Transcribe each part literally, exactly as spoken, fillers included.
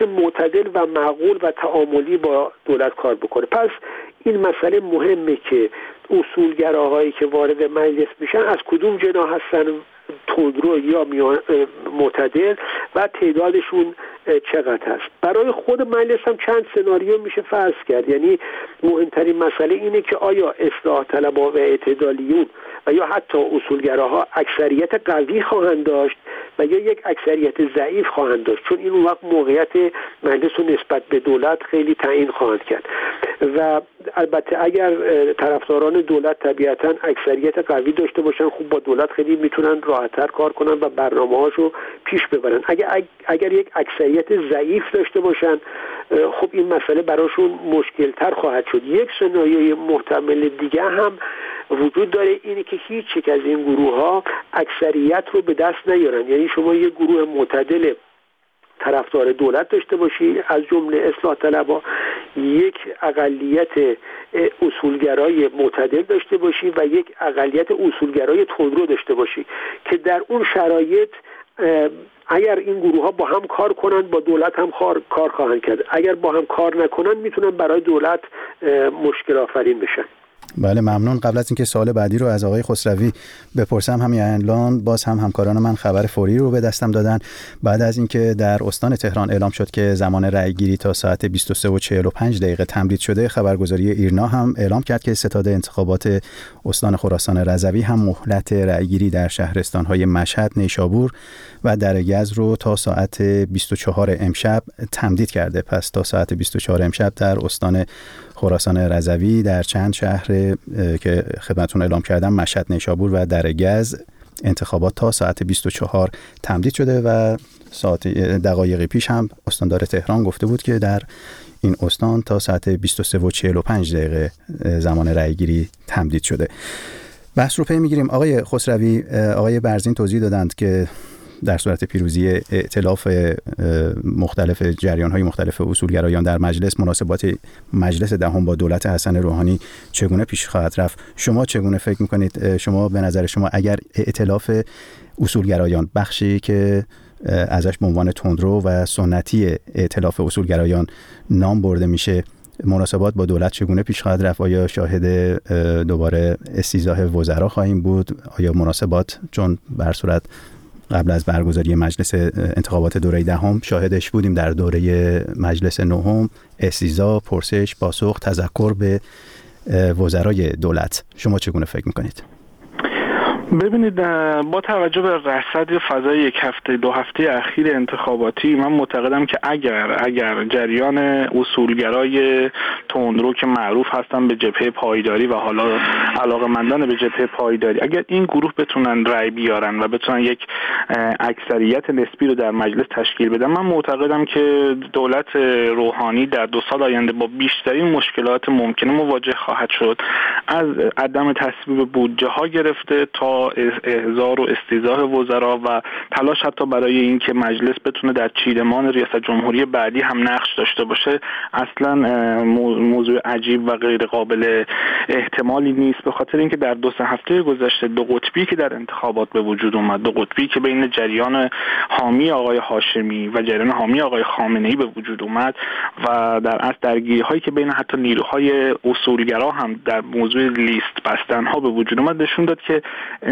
معتدل و معقول و تعاملی با دولت کار بکنه. پس این مسئله مهمه که اصولگراهایی که وارد مجلس میشن از کدوم جناح هستن، تندرو یا معتدل، و تعدادشون چقدر هست. برای خود مجلس هم چند سناریو میشه فرض کرد. یعنی مهمترین مسئله اینه که آیا اصلاح طلبها و اعتدالیون و یا حتی اصولگراها اکثریت قوی خواهند داشت و یا یک اکثریت ضعیف خواهند داشت، چون این اون وقت موقعیت مجلس رو نسبت به دولت خیلی تعیین خواهند کرد. و البته اگر طرفداران دولت طبیعتاً اکثریت قوی داشته باشن، خوب با دولت خیلی میتونن راحت‌تر کار کنن و برنامه‌هاشو پیش ببرن. اگر اگر یک اکثریت ضعیف داشته باشن، خب این مسئله براشون مشکل‌تر خواهد شد. یک سناریوی محتمل دیگه هم وجود داره، اینه که هیچ یک از این گروه‌ها اکثریت رو به دست نیارن. یعنی شما یک گروه معتدل طرفدار دولت داشته باشی از جمله اصلاح طلبها، یک اقلیت اصولگرای معتدل داشته باشی و یک اقلیت اصولگرای تندرو داشته باشی که در اون شرایط اگر این گروه ها با هم کار کنن با دولت هم کار خواهند کرد. اگر با هم کار نکنن میتونن برای دولت مشکل آفرین بشن. بله ممنون. قبل از اینکه سوال بعدی رو از آقای خسروی بپرسم، همین الان باز هم همکاران من خبر فوری رو به دستم دادن. بعد از اینکه در استان تهران اعلام شد که زمان رأی گیری تا ساعت بیست و سه و چهل و پنج دقیقه تمدید شده، خبرگزاری ایرنا هم اعلام کرد که ستاد انتخابات استان خراسان رضوی هم مهلت رأی گیری در شهرستان‌های مشهد، نیشابور و درگز رو تا ساعت بیست و چهار امشب تمدید کرده. پس تا ساعت بیست و چهار امشب در استان خراسان رضوی در چند شهر که خدمتتون اعلام کردم، مشهد، نیشابور و درگز، انتخابات تا ساعت بیست و چهار تمدید شده و ساعت دقایقی پیش هم استاندار تهران گفته بود که در این استان تا ساعت بیست و سه و چهل و پنج دقیقه زمان رأی گیری تمدید شده. بحث رو پی میگیریم. آقای خسروی، آقای برزین توضیح دادند که در صورت پیروزی ائتلاف مختلف جریان‌های مختلف اصولگرایان در مجلس، مناسبات مجلس دهم با دولت حسن روحانی چگونه پیش خواهد رفت؟ شما چگونه فکر می‌کنید؟ شما به نظر شما اگر ائتلاف اصولگرایان، بخشی که ازش به عنوان تندرو و سنتی ائتلاف اصولگرایان نام برده میشه، مناسبات با دولت چگونه پیش خواهد رفت؟ آیا شاهد دوباره استیضاح وزرا خواهیم بود؟ آیا مناسبات، چون بر صورت قبل از برگزاری مجلس انتخابات دوره دهم شاهدش بودیم در دوره مجلس نهم، استیضاح، پرسش، پاسخ، تذکر به وزرای دولت، شما چگونه فکر میکنید؟ ببینید، با توجه به رصد فضای یک هفته دو هفته اخیر انتخاباتی، من معتقدم که اگر اگر جریان اصولگرای تندرو که معروف هستن به جبهه پایداری و حالا علاقه‌مندان به جبهه پایداری، اگر این گروه بتونن رأی بیارن و بتونن یک اکثریت نسبی رو در مجلس تشکیل بدن، من معتقدم که دولت روحانی در دو سال آینده با بیشترین مشکلات ممکنه مواجه خواهد شد، از عدم تصویب بودجه ها گرفته تا احضار و استیضاح وزرا و تلاش حتی برای اینکه مجلس بتونه در چیدمان ریاست جمهوری بعدی هم نقش داشته باشه. اصلا موضوع عجیب و غیر قابل احتمالی نیست، به خاطر اینکه در دو سه هفته گذشته دو قطبی که در انتخابات به وجود اومد، دو قطبی که بین جریان حامی آقای هاشمی و جریان حامی آقای خامنه‌ای به وجود اومد و در اصل درگیری هایی که بین حتی نیروهای اصولگرا هم در موضوع لیست بستن ها به وجود اومد، نشون داد که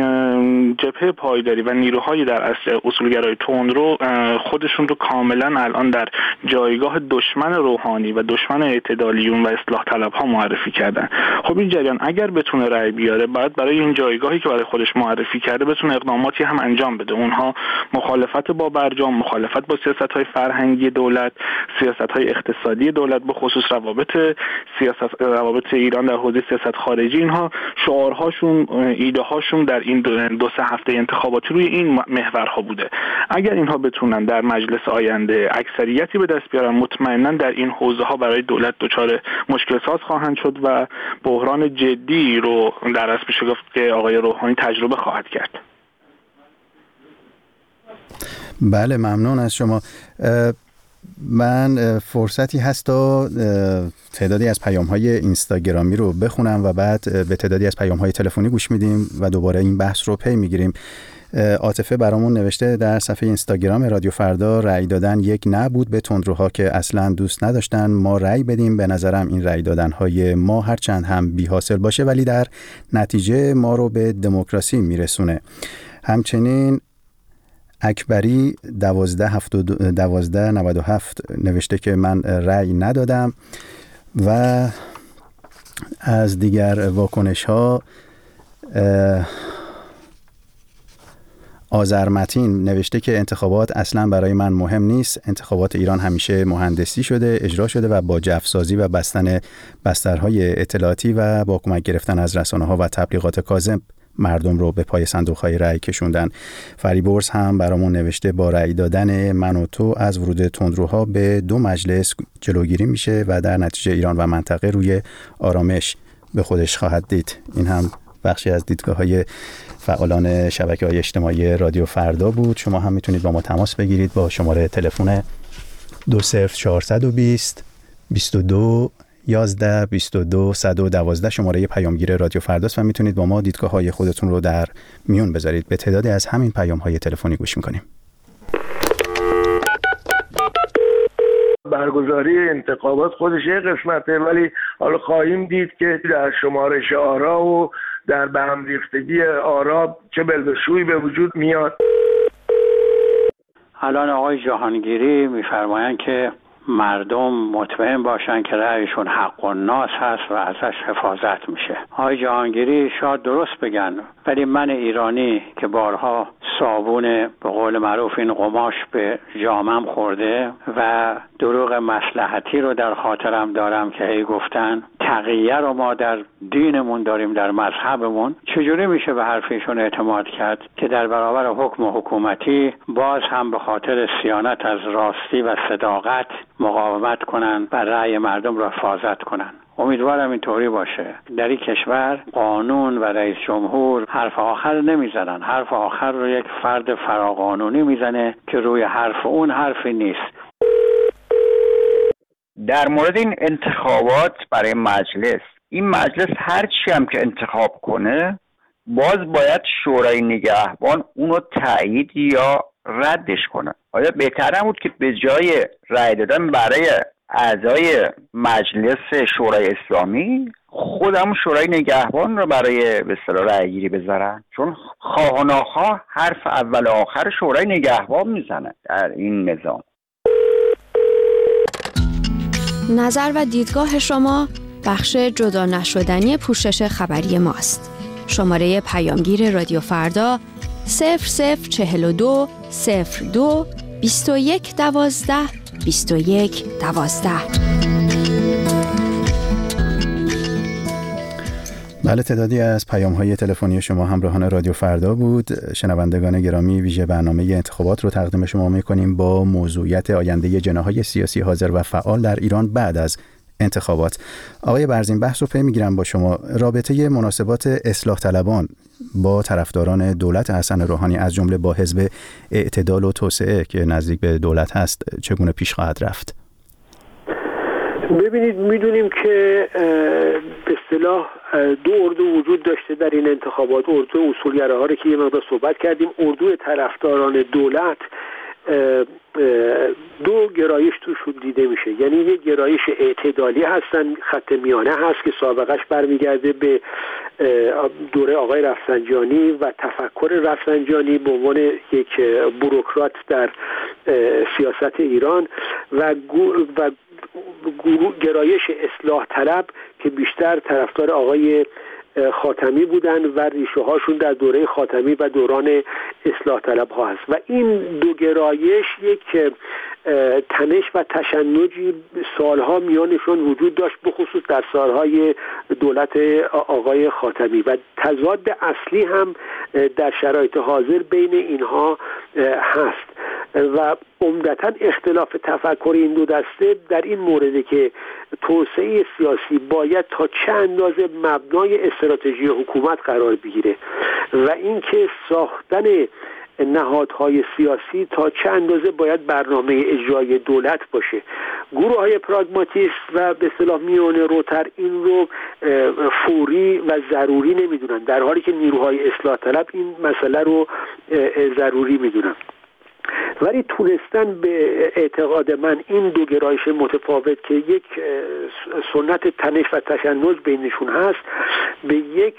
جبهه پایداری و نیروهای در اصل اصولگرای تندرو خودشون رو کاملا الان در جایگاه دشمن روحانی و دشمن اعتدالیون و اصلاح طلب ها معرفی کردن. خب این جریان اگر بتونه رأی بیاره، باید برای این جایگاهی که برای خودش معرفی کرده بتونه اقداماتی هم انجام بده. اونها مخالفت با برجام، مخالفت با سیاست‌های فرهنگی دولت، سیاست‌های اقتصادی دولت، به خصوص روابط سیاست روابط ایران در حوزه سیاست خارجی، اینها شعارهاشون، ایده‌هاشون در این دو, دو سه هفته انتخاباتی روی این محورها بوده. اگر اینها بتونن در مجلس آینده اکثریتی به دست بیارن، مطمئنا در این حوزه ها برای دولت دچار مشکل ساز خواهند شد و بحران جدی رو در اصل میشه گفت که آقای روحانی تجربه خواهد کرد. بله، ممنون از شما. من فرصتی هست تا تعدادی از پیام‌های اینستاگرامی رو بخونم و بعد به تعدادی از پیام‌های تلفنی گوش میدیم و دوباره این بحث رو پی میگیریم. عاطفه برامون نوشته در صفحه اینستاگرام رادیو فردا رأی دادن یک نه بود به تندروها که اصلا دوست نداشتن ما رأی بدیم. به نظرم این رأی دادن‌های ما هرچند هم بی حاصل باشه ولی در نتیجه ما رو به دموکراسی میرسونه. همچنین اکبری دوازده هفتاد دوازده نود و هفت نوشته که من رأی ندادم. و از دیگر واکنش ها آذرمتین نوشته که انتخابات اصلا برای من مهم نیست. انتخابات ایران همیشه مهندسی شده، اجرا شده و با جفسازی و بستن بسترهای اطلاعاتی و با کمک گرفتن از رسانه‌ها و تبلیغات کاذب مردم رو به پای صندوق‌های رأی کشوندن. فریبرز هم برامون نوشته با رأی دادن من و تو از ورود تندروها به دو مجلس جلوگیری میشه و در نتیجه ایران و منطقه روی آرامش به خودش خواهد دید. این هم بخشی از دیدگاه‌های فعالان شبکه‌های اجتماعی رادیو فردا بود. شما هم میتونید با ما تماس بگیرید با شماره تلفن دو صفر چهارصد و بیست بیست و دو یازده بیست و دو صد و دوازده شماره پیامگیر رادیو فرداست و میتونید با ما دیدگاه‌های خودتون رو در میون بذارید. به تعدادی از همین پیام‌های تلفنی گوش می‌کنیم. برگزاری انتخابات خودش یه قسمته، ولی حالا خواهیم دید که در شمارش آرا و در به هم ریختگی آرا چه بلبشویی به وجود میاد. الان آقای جهانگیری میفرمایند که مردم مطمئن باشن که رأیشون حق و ناس هست و ازش حفاظت میشه. آقای جهانگیری شاید درست بگن، ولی من ایرانی که بارها صابون به قول معروف این قماش به جامم خورده و دروغ مصلحتی رو در خاطرم دارم که هی گفتن تقیه رو ما در دینمون داریم، در مذهبمون، چجوری میشه به حرفشون اعتماد کرد که در برابر حکم حکومتی باز هم به خاطر صیانت از راستی و صداقت مقاومت کنن و رأی مردم را حفاظت کنن. امیدوارم اینطوری باشه. در این کشور قانون و رئیس جمهور حرف آخر نمیزنن. حرف آخر رو یک فرد فراقانونی میزنه که روی حرف اون حرفی نیست. در مورد این انتخابات برای مجلس، این مجلس هر چی هم که انتخاب کنه باز باید شورای نگهبان اونو تایید یا ردش کنه. آیا بهتر نبود که به جای رأی دادن برای اعضای مجلس شورای اسلامی خودمون شورای نگهبان رو برای به اصطلاح رأی گیری بذارن؟ چون خواه و ناخواه حرف اول و آخر شورای نگهبان میزنه در این نظام. نظر و دیدگاه شما بخش جدا نشدنی پوشش خبری ماست. شماره پیامگیر رادیو فردا صفر صفر چهل و دو صفر دو بیست و یک دوازده بیست و یک دوازده. بله، تعدادی از پیام‌های تلفنی شما همراهان رادیو فردا بود. شنوندگان گرامی، ویژه برنامه انتخابات رو تقدیم شما می‌کنیم با موضوعیت آینده جناح‌های سیاسی حاضر و فعال در ایران بعد از انتخابات. آقای برزین، بحث رو پی میگیرم با شما. رابطه مناسبات اصلاح طلبان با طرفداران دولت حسن روحانی از جمله با حزب اعتدال و توسعه که نزدیک به دولت هست چگونه پیش خواهد رفت؟ ببینید، میدونیم که به اصطلاح دو اردو وجود داشته در این انتخابات. اردو اصولگراها رو که یه مقدار صحبت کردیم، اردو طرفداران دولت. دو گرایش توشون دیده میشه، یعنی یک گرایش اعتدالی هستن، خط میانه هست که سابقش برمیگرده به دوره آقای رفسنجانی و تفکر رفسنجانی به عنوان یک بوروکرات در سیاست ایران و و گرایش اصلاح طلب که بیشتر طرفدار آقای خاتمی بودن و ریشه هاشون در دوره خاتمی و دوران اصلاح طلب ها هست و این دو گرایش یک تنش و تشنجی سالها میانشون وجود داشت، بخصوص در سالهای دولت آقای خاتمی، و تضاد اصلی هم در شرایط حاضر بین اینها هست و عمدتاً اختلاف تفکر این دو دسته در این مورده که توسعه سیاسی باید تا چه اندازه مبنای استراتژی حکومت قرار بگیره و اینکه ساختن نهادهای سیاسی تا چه اندازه باید برنامه اجرای دولت باشه گروه های پراگماتیست و به اصطلاح میانه روتر این رو فوری و ضروری نمیدونن، در حالی که نیروهای اصلاح طلب این مسئله رو ضروری میدونن. ولی تونستن به اعتقاد من این دو گرایش متفاوت که یک سنت تنش و تشنج بینشون هست به یک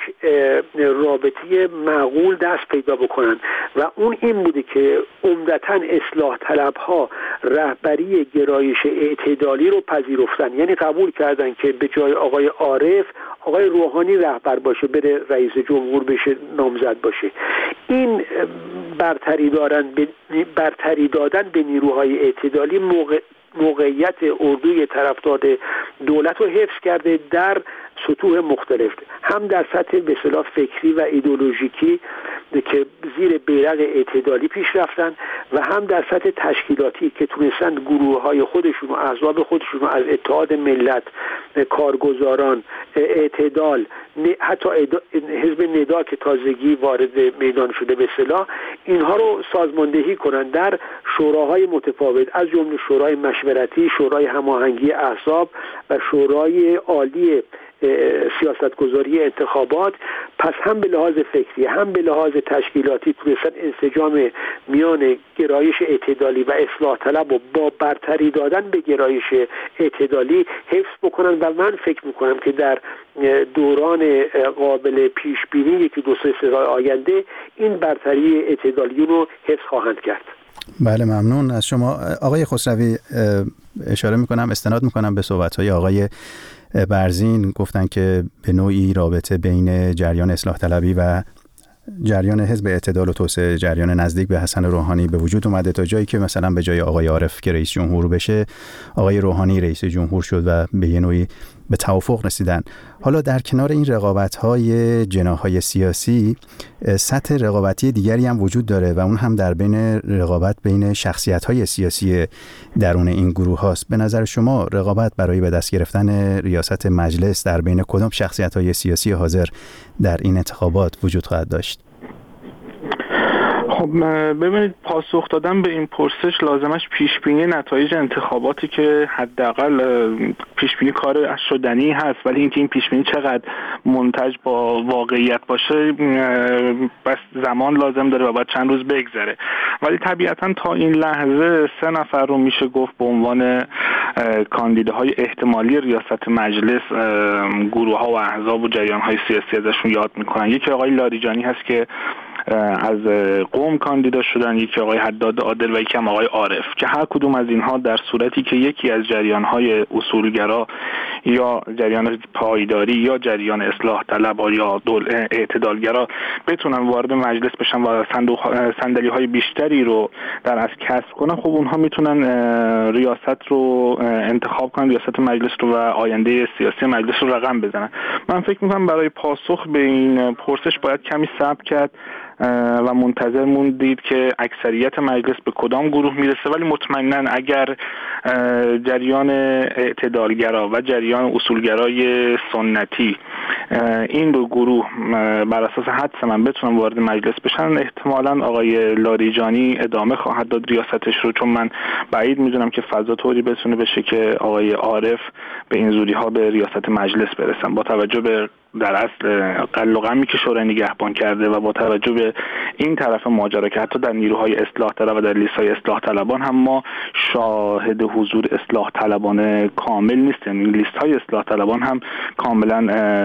رابطه معقول دست پیدا بکنن و اون این بوده که عمدتاً اصلاح طلب ها رهبری گرایش اعتدالی رو پذیرفتن، یعنی قبول کردن که به جای آقای عارف آقای روحانی رهبر باشه، بره رئیس جمهور بشه، نامزد باشه. این برتری دارن برتری دادن به نیروهای اعتدالی موقع موقعیت اردوی طرفدار دولت رو حفظ کرده در سطوح مختلف، هم در سطح به اصطلاح فکری و ایدئولوژیکی که زیر بیرق اعتدالی پیش رفتن و هم در سطح تشکیلاتی که تونستن گروه های خودشون و احزاب خودشون از اتحاد ملت، کارگزاران، اعتدال، حتی حزب ندا که تازگی وارد میدان شده به اصطلاح، اینها رو سازماندهی کنن در شوراهای متفاوت، از جمله شورای مشورتی، شورای هماهنگی احزاب و شورای عالی سیاستگذاری انتخابات. پس هم به لحاظ فکری هم به لحاظ تشکیلاتی تونستن انسجام میان گرایش اعتدالی و اصلاح طلب و با برتری دادن به گرایش اعتدالی حفظ بکنن و من فکر میکنم که در دوران قابل پیش بینی یکی دو سه سال آینده این برتری اعتدالی رو حفظ خواهند کرد. بله، ممنون از شما آقای خسروی. اشاره میکنم استناد میکنم به صحبت‌های آقای برزین، گفتن که به نوعی رابطه بین جریان اصلاح طلبی و جریان حزب اعتدال و توسعه، جریان نزدیک به حسن روحانی به وجود اومده تا جایی که مثلا به جای آقای عارف که رئیس جمهور بشه آقای روحانی رئیس جمهور شد و به یه نوعی به توافق رسیدن. حالا در کنار این رقابت‌های جناح‌های سیاسی سطح رقابتی دیگری هم وجود داره و اون هم در بین رقابت بین شخصیت‌های سیاسی درون این گروه هاست. به نظر شما رقابت برای به دست گرفتن ریاست مجلس در بین کدام شخصیت‌های سیاسی حاضر در این انتخابات وجود خواهد داشت؟ خب ببینید، پاسخ دادن به این پرسش لازمش پیشبینی نتایج انتخاباتی که حداقل پیشبینی کار شدنی هست، ولی اینکه این پیشبینی چقدر منتج با واقعیت باشه بس زمان لازم داره و باید چند روز بگذره. ولی طبیعتا تا این لحظه سه نفر رو میشه گفت به عنوان کاندیداهای احتمالی ریاست مجلس گروه ها و احزاب و جریان های سیاسی ازشون یاد میکنن. یکی آقای لاریجانی هست که از قوم کاندیدا شدن، یکی آقای حداد عادل و یکی هم آقای عارف، که هر کدوم از اینها در صورتی که یکی از جریان‌های اصولگرا یا جریان پایداری یا جریان اصلاح طلب یا اعتدالگرا بتونن وارد مجلس بشن و صندلی‌های بیشتری رو در از کسب کنن، خب اونها میتونن ریاست رو انتخاب کنن، ریاست مجلس رو و آینده سیاسی مجلس رو رقم بزنن. من فکر می‌کنم برای پاسخ به این پرسش باید کمی صبر کرد و منتظر موندید که اکثریت مجلس به کدام گروه میرسه. ولی مطمئنا اگر جریان اعتدالگرا و جریان اصولگرای سنتی این دو گروه بر اساس حدس من بتونن وارد مجلس بشن، احتمالاً آقای لاریجانی ادامه خواهد داد ریاستش رو، چون من بعید میدونم که فضا طوری بتونه بشه که آقای عارف به این زودی ها به ریاست مجلس برسن، با توجه به در اصل قل و غمی که شورای نگهبان کرده و با توجه به این طرف ماجرا که حتی در نیروهای اصلاح طلب و در لیست‌های اصلاح طلبان هم ما شاهد حضور اصلاح طلبان کامل نیستیم. لیست‌های اصلاح طلبان هم کاملا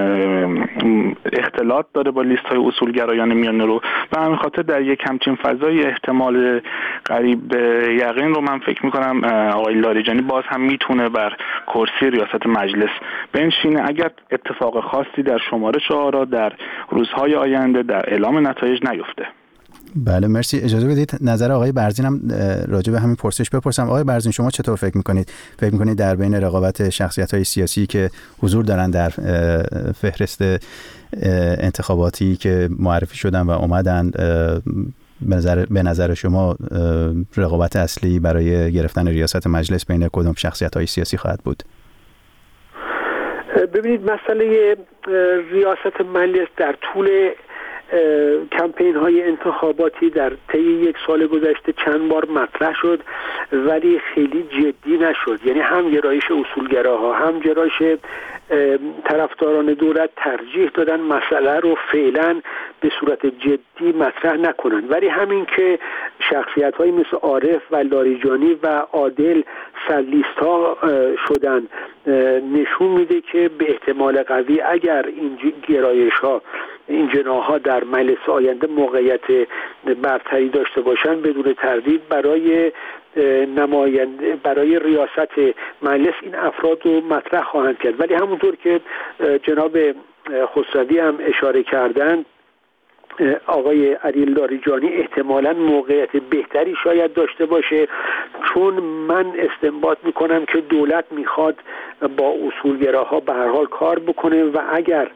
اختلاط داره با لیست‌های اصولگرایان میانه رو و همین خاطر در یک همچین فضای احتمال قریب به یقین رو من فکر می‌کنم آقای لاریجانی باز هم میتونه بر کرسی ریاست مجلس بنشینه اگر اتفاق خاصی در شمارش آرا در روزهای آینده در اعلام نتایج نیفته. بله مرسی. اجازه بدید نظر آقای برزین هم راجع به همین پرسش بپرسم. آقای برزین شما چطور فکر میکنید؟ فکر میکنید در بین رقابت شخصیت‌های سیاسی که حضور دارن در فهرست انتخاباتی که معرفی شدن و اومدن، به نظر به نظر شما رقابت اصلی برای گرفتن ریاست مجلس بین کدام شخصیت‌های سیاسی خواهد بود؟ ببینید، مسئله ریاست مجلس در طول کمپین های انتخاباتی در طی یک سال گذشته چند بار مطرح شد ولی خیلی جدی نشد. یعنی هم گرایش اصولگراها هم گرایش طرفداران دولت ترجیح دادن مسئله رو فعلا به صورت جدی مطرح نکنن، ولی همین که شخصیت های مثل عارف و لاریجانی و عادل سرلیست ها شدن نشون میده که به احتمال قوی اگر این گرایش ها این جناح‌ها در مجلس آینده موقعیت برتری داشته باشن بدون تردید برای نماینده برای ریاست مجلس این افراد رو مطرح خواهند کرد. ولی همونطور که جناب خسروی هم اشاره کردند آقای علی لاریجانی احتمالاً موقعیت بهتری شاید داشته باشه، چون من استنباط میکنم که دولت میخواد با اصولگراها به هر حال کار بکنه و اگر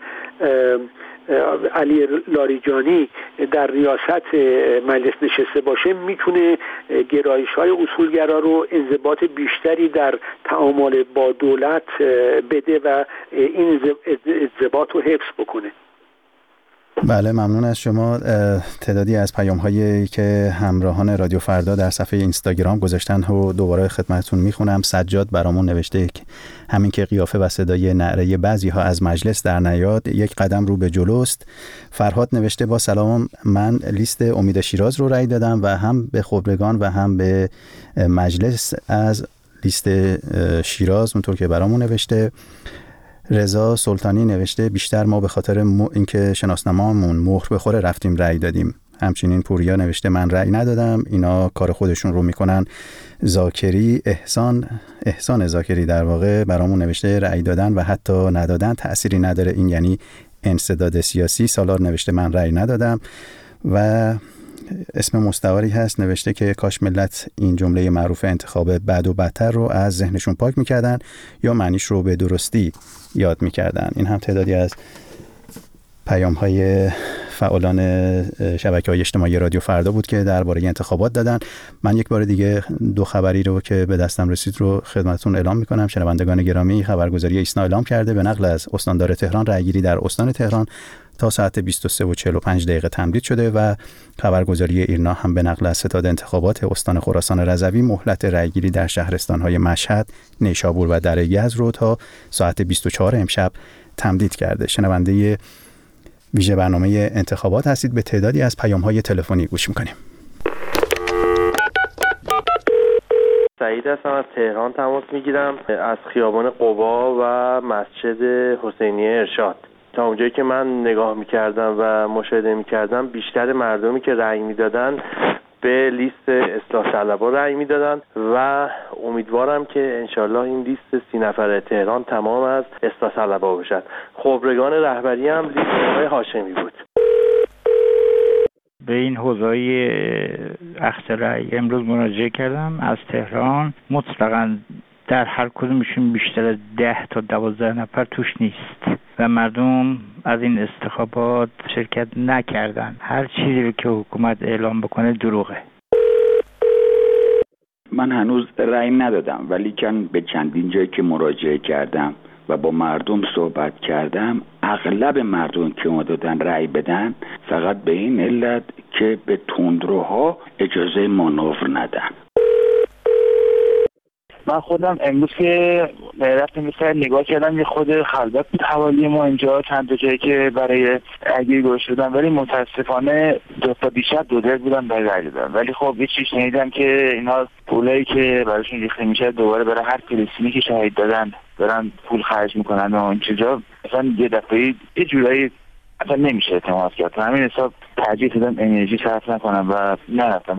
علی لاریجانی در ریاست مجلس نشسته باشه میتونه گرایش‌های اصولگرا رو انضباط بیشتری در تعامل با دولت بده و این انضباط رو حفظ بکنه. بله، ممنون از شما. تعدادی از پیام‌هایی که همراهان رادیو فردا در صفحه اینستاگرام گذاشتن و دوباره خدمتتون میخونم. سجاد برامون نوشته که همین که قیافه و صدای نعره بعضی‌ها از مجلس در نیاد یک قدم رو به جلوست. فرهاد نوشته با سلام، من لیست امید شیراز رو رأی دادم و هم به خبرگان و هم به مجلس از لیست شیراز اونطور که برامون نوشته. رضا سلطانی نوشته بیشتر ما به خاطر م... اینکه شناسنامه‌مون مهر بخوره رفتیم رأی دادیم. همچنین پوریا نوشته من رأی ندادم، اینا کار خودشون رو میکنن. زاکری احسان احسان زاکری در واقع برامون نوشته رأی دادن و حتی ندادن تأثیری نداره، این یعنی انسداد سیاسی. سالار نوشته من رأی ندادم و اسم مستعاری هست نوشته که کاش ملت این جمله معروف انتخاب بد و بدتر رو از ذهنشون پاک میکردن یا معنیش رو به درستی یاد میکردن. این هم تعدادی از پیام های فعالان شبکه‌های اجتماعی رادیو فردا بود که درباره انتخابات دادن. من یک بار دیگه دو خبری رو که به دستم رسید رو خدمتتون اعلام میکنم. شنوندگان گرامی، خبرگزاری ایسنا اعلام کرده به نقل از استاندار تهران رأیگیری در استان تهران تا ساعت بیست و سه و چهل و پنج دقیقه تمدید شده و خبرگزاری ایرنا هم به نقل از ستاد انتخابات استان خراسان رضوی مهلت رأیگیری در شهرستان‌های مشهد، نیشابور و دره یزد رو تا ساعت بیست و چهار امشب تمدید کرده. شنونده ویژه برنامه انتخابات هستید. به تعدادی از پیام‌های تلفنی گوش می‌کنیم. سعید هستم، از تهران تماس میگیرم، از خیابان قبا و مسجد حسینیه ارشاد. تا اونجایی که من نگاه میکردم و مشاهده میکردم بیشتر مردمی که رأی میدادن به لیست اصلاح طلبها رأی میدادن و امیدوارم که انشالله این لیست سی نفره تهران تمام از اصلاح طلبها باشد. خبرگان رهبری هم لیست آقای هاشمی بود. به این حوزه‌های اخذ رأی امروز مراجعه کردم از تهران. مطلقاً در هر کدومشون بیشتر از ده تا دوازده نفر توش نیست و مردم از این انتخابات شرکت نکردن. هر چیزی رو که حکومت اعلام بکنه دروغه. من هنوز رأی ندادم ولی کن به چندین جایی که مراجعه کردم و با مردم صحبت کردم، اغلب مردم که ما دادن رأی بدن فقط به این علت که به تندروها اجازه مانور ندن. من خودم امروز که رفتم مثلا نگاه کردم یه خود خلوت بود حوالی ما اینجا، چند تا جایی که برای رأیگیری گذاشته بودن ولی متاسفانه دو تا دیشب دو دل بودن برای رأی دادن. ولی خب یه چیز شنیدم که اینا پولایی که براشون ریخته میشه دوباره برای هر فلسطینی که شهید دادن دارن پول خرج میکنن و این چیزا، مثلا یه دفعه یه جورایی اصلا نمیشه اعتماد کرد. همین حساب ترجیح دادم انرژی صرف نکنم و نرفتم.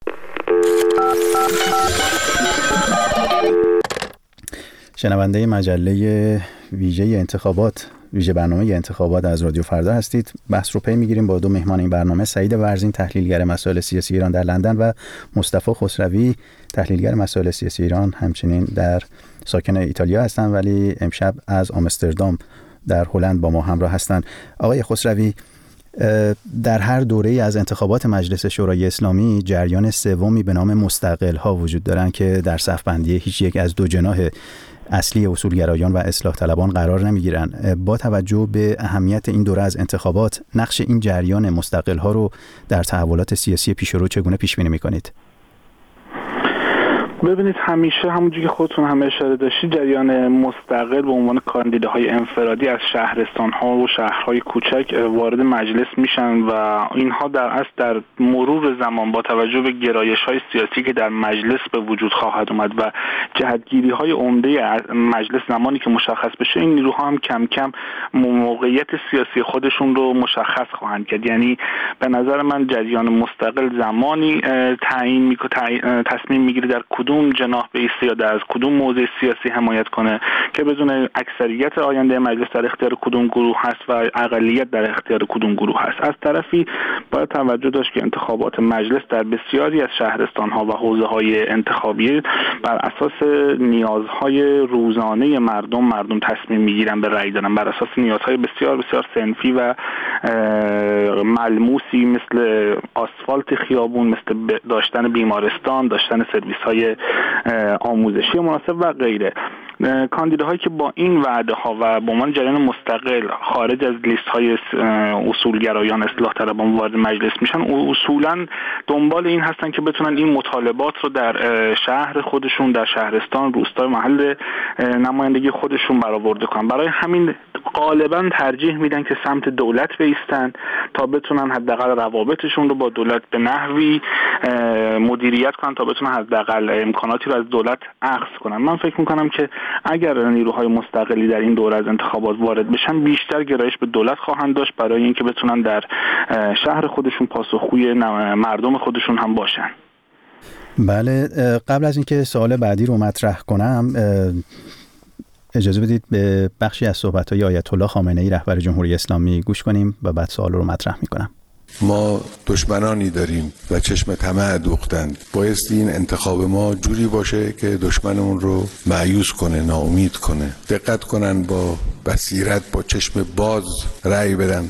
شنونده مجله ویژه انتخابات ویژه برنامه انتخابات از رادیو فردا هستید. بحث رو پی میگیریم با دو مهمان این برنامه، سعید ورزین تحلیلگر مسائل سیاسی ایران در لندن و مصطفی خسروی تحلیلگر مسائل سیاسی ایران همچنین در ساکن ایتالیا هستند ولی امشب از آمستردام در هلند با ما همراه هستند. آقای خسروی، در هر دوره‌ای از انتخابات مجلس شورای اسلامی جریان سومی به نام مستقل‌ها وجود دارند که در صف بندی هیچ یک از دو جناح اصلی اصولگرایان و اصلاح طلبان قرار نمیگیرن. با توجه به اهمیت این دوره از انتخابات، نقش این جریان مستقل ها رو در تحولات سیاسی پیش رو چگونه پیش بینی میکنید؟ ببینید، همیشه همونجوری که خودتون هم اشاره داشتید، جریان مستقل به عنوان کاندیداهای انفرادی از شهرستان‌ها و شهرهای کوچک وارد مجلس میشن و اینها در اصل در مرور زمان با توجه به گرایش‌های سیاسی که در مجلس به وجود خواهد اومد و جهتگیری‌های عمده مجلس زمانی که مشخص بشه، این نیروها هم کم کم موقعیت سیاسی خودشون رو مشخص خواهند کرد. یعنی به نظر من جریان مستقل زمانی تعیین می‌کنه، تصمیم می‌گیره در کدوم جناح بیسته یا در از کدوم موضع سیاسی حمایت کنه که بدون اکثریت آینده مجلس در اختیار کدوم گروه هست و اقلیت در اختیار کدوم گروه هست. از طرفی باید توجه داشت که انتخابات مجلس در بسیاری از شهرستان‌ها و حوزه‌های انتخابی بر اساس نیازهای روزانه مردم مردم تصمیم میگیرن به رأی دادن، بر اساس نیازهای بسیار بسیار صنفی و ملموسی مثل آسفالت خیابون، مثل داشتن بیمارستان، داشتن سرویس‌های آموزشی مناسب و غیره. کاندیداهایی که با این وعده ها و با عنوان جریان مستقل خارج از لیست های اصولگرایان اصلاح طلبان وارد مجلس میشن، اصولا دنبال این هستن که بتونن این مطالبات رو در شهر خودشون، در شهرستان، روستا، محل نمایندگی خودشون برآورده کنن. برای همین غالبا ترجیح میدن که سمت دولت بایستن تا بتونن حداقل روابطشون رو با دولت به نحوی مدیریت کنن تا بتونن حداقل امکاناتی رو از دولت اخذ کنن. من فکر میکنم که اگر نیروهای مستقلی در این دوره از انتخابات وارد بشن، بیشتر گرایش به دولت خواهند داشت برای اینکه بتونن در شهر خودشون پاسخگوی مردم خودشون هم باشن. بله، قبل از اینکه سوال بعدی رو مطرح کنم، اجازه بدید به بخشی از صحبت‌های آیت الله خامنه‌ای رهبر جمهوری اسلامی گوش کنیم و بعد سوال رو مطرح می‌کنم. ما دشمنانی داریم و چشم طمع دوختند. بایستی این انتخاب ما جوری باشه که دشمنمون رو مایوس کنه، ناامید کنه. دقت کنن، با بصیرت، با چشم باز رأی بدن.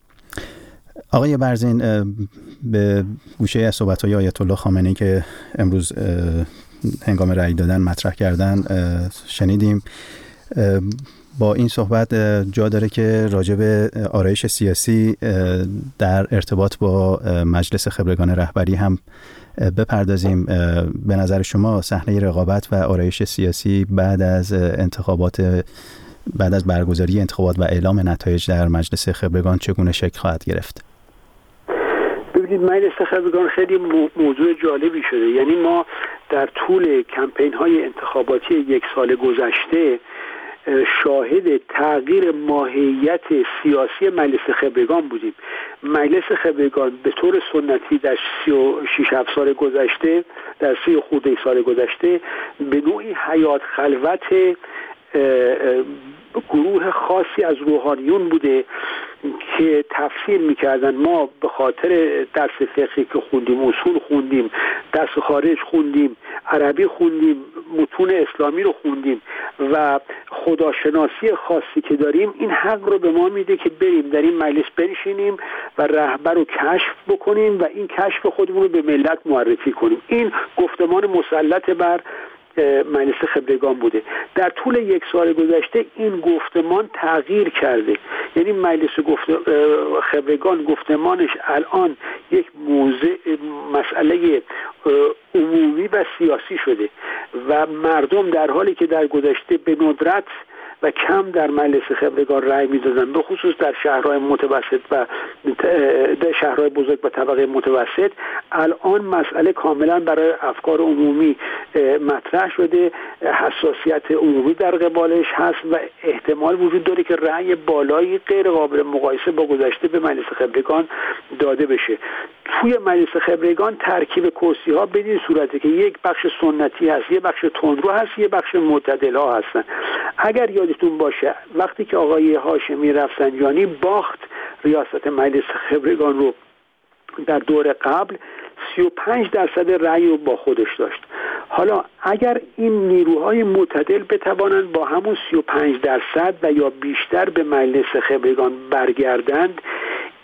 آقای برزین، به گوشه از صحبت‌های آیت الله خامنه‌ای که امروز هنگام رأی دادن مطرح کردن شنیدیم. با این صحبت جا داره که راجع به آرایش سیاسی در ارتباط با مجلس خبرگان رهبری هم بپردازیم. به نظر شما صحنه رقابت و آرایش سیاسی بعد از انتخابات، بعد از برگزاری انتخابات و اعلام نتایج در مجلس خبرگان چگونه شکل خواهد گرفت؟ ببینید، مجلس خبرگان خیلی موضوع جالبی شده. یعنی ما در طول کمپین های انتخاباتی یک سال گذشته شاهد تغییر ماهیت سیاسی مجلس خبرگان بودیم. مجلس خبرگان به طور سنتی در سی و شش هفت سال گذشته، در سی خورده سال گذشته، به نوعی حیات خلوت گروه خاصی از روحانیون بوده که تفسیر میکردن. ما به خاطر درس فقهی که خوندیم، اصول خوندیم، درس خارج خوندیم، عربی خوندیم، متون اسلامی رو خوندیم و خداشناسی خاصی که داریم، این حق رو به ما میده که بریم در این مجلس بنشینیم و رهبر رو کشف بکنیم و این کشف خودمون رو به ملت معرفی کنیم. این گفتمان مسلط بر مجلس خبرگان بوده. در طول یک سال گذشته این گفتمان تغییر کرده. یعنی مجلس خبرگان گفتمانش الان یک موضوع مسئله عمومی و سیاسی شده و مردم در حالی که در گذشته به ندرت و کم در مجلس خبرگان رأی می‌دادن، به خصوص در شهرهای متوسط و در شهرهای بزرگ و طبقه متوسط، الان مسئله کاملا برای افکار عمومی مطرح شده، حساسیت عمومی در قبالش هست و احتمال وجود داره که رأی بالایی غیر قابل مقایسه با گذشته به مجلس خبرگان داده بشه. توی مجلس خبرگان ترکیب کرسی ها به این صورته که یک بخش سنتی هست، یک بخش تندرو هست، یک بخش معتدل ها هستن. اگر یادتون باشه وقتی که آقای هاشمی رفسنجانی باخت ریاست مجلس خبرگان رو در دور قبل، سی و پنج درصد رأی رو با خودش داشت. حالا اگر این نیروهای معتدل بتوانند با همون سی و پنج درصد و یا بیشتر به مجلس خبرگان برگردند،